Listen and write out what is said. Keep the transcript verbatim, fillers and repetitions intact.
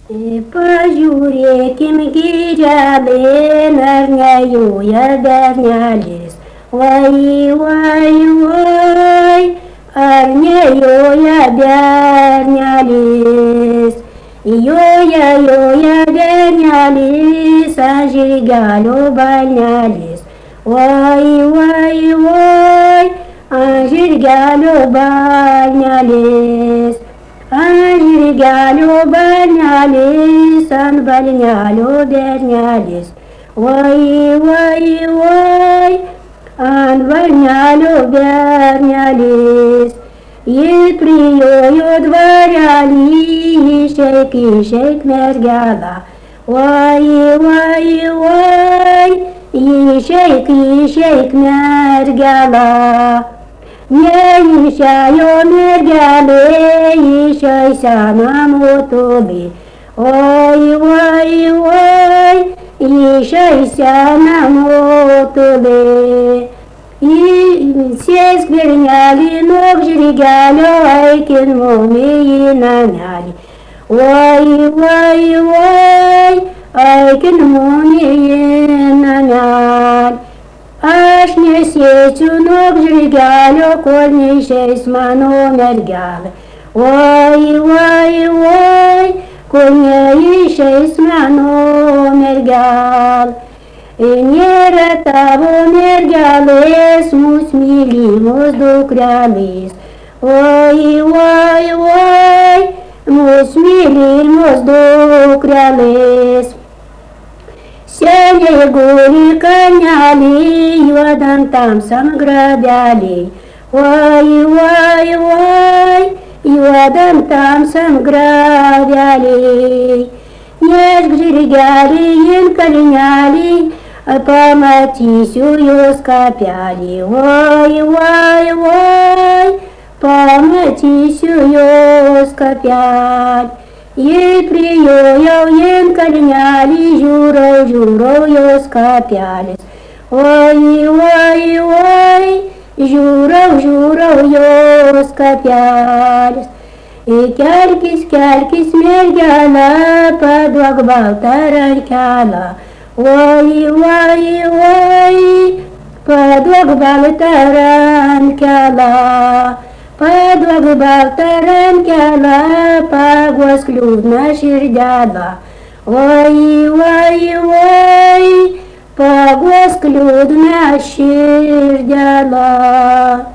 Pažiūrėkim gyrelėn, ar nejoja bernelis. Vai, vai, vai, ar nejoja bernelis. Joja, joja bernelis, ant žirgelio balnelis. Vai, vai, vai, ant žirgelio balnelis. Ant žirgelio balnelis, ant balnelio bernelis. Vai, vai, vai, ant balnelio bernelis. Jis prijojo dvarelį, išeik, išeik mergelą. Vai, vai, vai, išeik, išeik mergelą. Neišėjo mergelė, išeisią namo toli. Oi, oi, oi, išeisią namo toli. Sėsk bernelį nuo žirgelio, eikin mumi į namelį. Oi, oi, oi, eikin mumi į namelį. Aš nesėsiu nuo žirgelio, kol neišeis mano mergelė. Oi, oi, oi, kol neišeis mano mergelė. Nėra tavo mergelės, mūsų mylimos dukrelės. Oi, oi, oi, mūsų mylimos dukrelės. Seniai guli kalnelį, juodam tamsam grabelį. Oi, oi, oi, juodam tamsam grabelį. Nešk žirgelį į kalnelį, pamatysiu jos kapelį. Oi, oi, oi, pamatysiu jos kapelį. Jei priėjau į kalnelį, žiūrau, žiūrau jos kapelis. Oi, oi, oi, žiūrau, žiūrau jos kapelis. Kelkis, kelkis mergelę, paduok baltą rankelę. Oi, oi, oi, paduok baltą rankelę. Paduok baltą rankelę, paguosk liūdną širdelę. Oi, oi, oi, paguosk liūdną širdelę.